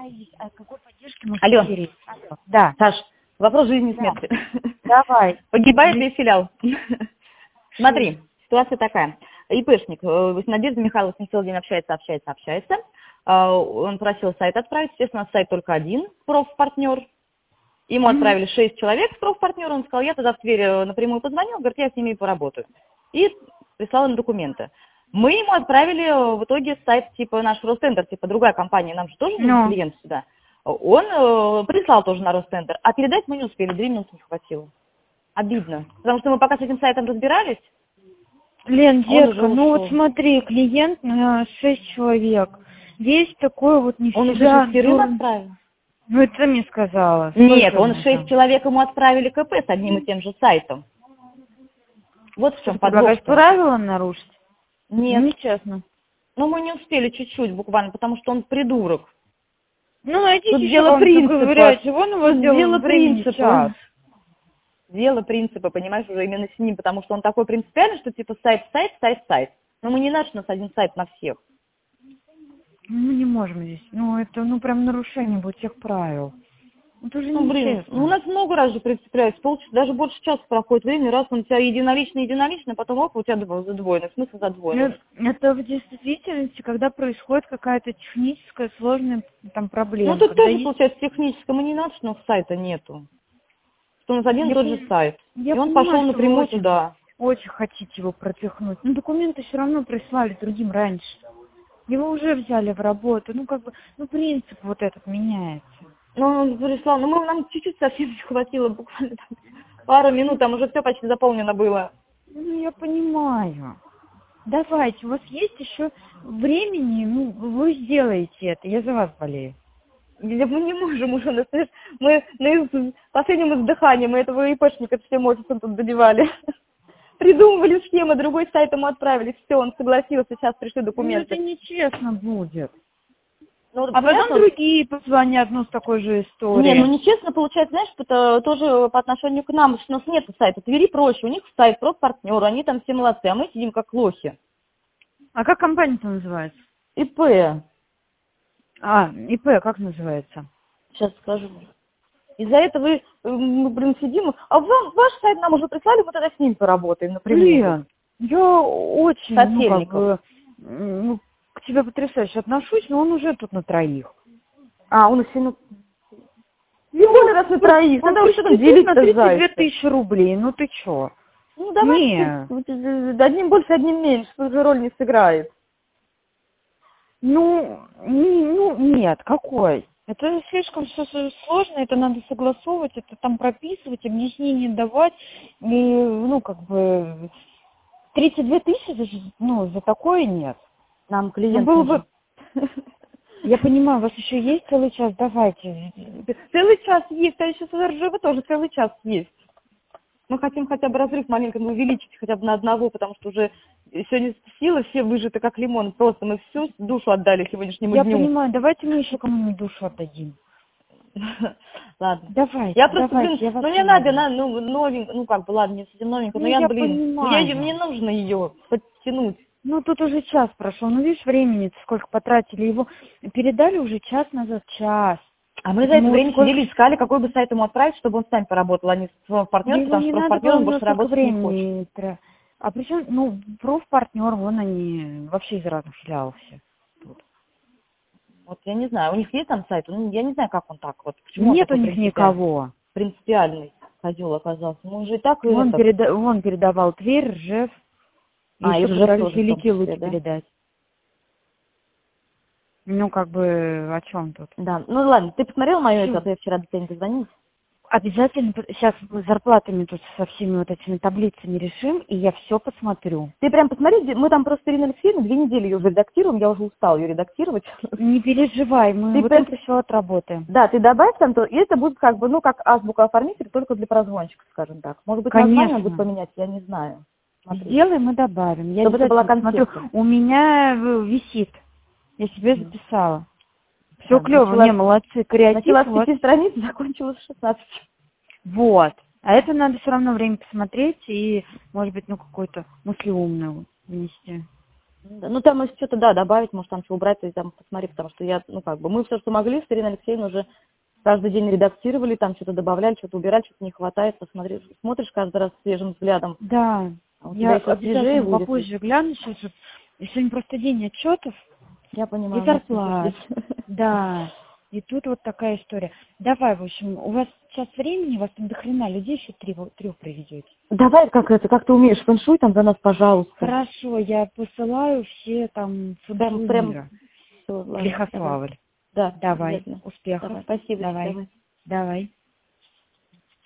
есть. О какой поддержке мы Алло. говорим? Алло. Да. Саш, вопрос жизни и Да. смерти. Давай. Погибает ли филиал? Смотри, ситуация такая. ИПшник с Надеждой Михайловной с ним целый день общается. Он просил сайт отправить. Естественно, у нас сайт только один, профпартнер. Ему отправили 6 человек с профпартнера. Он сказал, я тогда в Тверь напрямую позвонил, говорит, я с ними поработаю. И прислал им документы. Мы ему отправили в итоге сайт типа наш Ростендер, типа другая компания, нам же тоже нужен клиент сюда. Он прислал тоже на Ростендер, а передать мы не успели, 2 минуты не хватило. Обидно. Потому что мы пока с этим сайтом разбирались. Лен, детка, ну вот смотри, клиент на 6 человек. Весь такой вот не Он уже всегда... 6 отправил? Ну, это ты мне сказала. Нет, Сколько он 6 человек ему отправили КП с одним и тем же сайтом. Вот в чем подвох. Предлагаешь правила нарушить? Нет. Нечестно. Ну, мы не успели чуть-чуть буквально, потому что он придурок. Ну, найдите Тут еще дело принципа. вон у вас Дело принципа. час. Дело принципа, понимаешь, уже именно с ним, потому что он такой принципиальный, что типа сайт. Но мы не наш, у нас один сайт на всех. Мы не можем здесь. Ну, это, прям нарушение будет всех правил. Это уже нечестно. У нас много раз же принципиальность, полчаса, даже больше часа проходит времени, раз он у тебя единолично, потом оп, у тебя задвоено, смысл задвоено. Это в действительности, когда происходит какая-то техническая сложная там проблема. Ну, тут тоже, получается, техническое, мы не наш, но сайта нету. Что у нас один и тот же сайт. И он пошел напрямую туда. Очень хотите его пропихнуть. Но документы все равно прислали другим раньше. Его уже взяли в работу. Принцип вот этот меняется. Он прислал, нам чуть-чуть совсем не хватило, буквально там пару минут, там уже все почти заполнено было. Я понимаю. Давайте, у вас есть еще времени, вы сделаете это, я за вас болею. Мы не можем уже, мы на последнем издыхании, мы этого ИПшника всем офисом тут добивали. Придумывали схемы, другой сайт ему отправили, все, он согласился, сейчас пришли документы. Это нечестно будет. А потом другие позвонят, с такой же историей. Нечестно получается, знаешь, это тоже по отношению к нам, что у нас нет сайта. Твери проще, у них сайт, профпартнер, они там все молодцы, а мы сидим как лохи. А как компания-то называется? ИП. ИП как называется? Сейчас скажу. Из-за этого мы, сидим, а ваш сайт нам уже прислали, мы тогда с ним поработаем напрямую. Я очень, Сотельников. к тебе потрясающе отношусь, но он уже тут на 3. Он еще, Егор, раз на 3, надо уже там делить-то, 32 тысячи рублей, ты чё? Давай, одним больше, одним меньше, уже роль не сыграет. Нет, какой? Это слишком все сложно, это надо согласовывать, это там прописывать, объяснение давать. И, 32 тысячи, за такое нет. Нам клиент было бы... Я понимаю, у вас еще есть целый час, давайте. Целый час есть, а еще с РЖВ тоже целый час есть. Мы хотим хотя бы разрыв маленько увеличить, хотя бы на 1, потому что уже сегодня силы все выжаты как лимон. Просто мы всю душу отдали сегодняшнему дню. Я понимаю, давайте мы еще кому-нибудь душу отдадим. Ладно. Давайте, я просто, мне надо, новенько, ладно, не совсем новенько, но мне нужно ее подтянуть. Тут уже час прошел, видишь, времени сколько потратили, его передали уже час назад, час. А мы за это время сидели, искали, какой бы сайт ему отправить, чтобы он с нами поработал, а не с партнером, потому что профпартнером больше работать не хочет. А причем, профпартнер, они вообще из разных филиалов все. Вот я не знаю, у них есть там сайт? Я не знаю, как он так вот. Нет у них никого. Принципиальный козел оказался. Мы уже и так... Он передавал Тверь, Ржев. Еще пытались великие лучше передать. О чем тут? Да, ладно, ты посмотрел мое это, я вчера до тебя не дозвонилась? Обязательно, сейчас мы зарплатами тут со всеми вот этими таблицами решим, и я все посмотрю. Ты прям посмотри, мы там просто Ирина Алексеевна 2 недели ее уже редактируем, я уже устала ее редактировать. Не переживай, мы это все отработаем. Да, ты добавь там, и это будет как азбука оформителя, только для прозвончика, скажем так. Может быть, название будет поменять, я не знаю. Смотри. Сделаем, мы добавим. Я чтобы это была смотрю, у меня висит. Я себе записала. Все клево, молодцы, креатив. Начала с 5 страниц, закончила с 16. Вот. А это надо все равно время посмотреть и, может быть, какую-то мысль умную внести. Да, ну, там, если что-то, да, добавить, может, там что убрать, то там посмотри, потому что я, ну, как бы, мы все, что могли, с Ириной Алексеевной уже каждый день редактировали, там что-то добавляли, что-то убирали, что-то не хватает, посмотри, смотришь каждый раз свежим взглядом. Да, А у тебя я еще свежее обязательно будет. попозже гляну сейчас. Сегодня просто день отчетов Я и понимаю, у нас тоже зарплат. здесь. Да, и тут вот такая история. Давай, в общем, у вас сейчас времени, у вас там до хрена людей еще трех приведете. Давай, как ты умеешь, фэншуй там за нас, пожалуйста. Хорошо, я посылаю все там фэншуй Прям, мира. всё, ладно, Лихославль. Да, Давай, обязательно. успехов. Давай, спасибо, Давай. давай. Давай.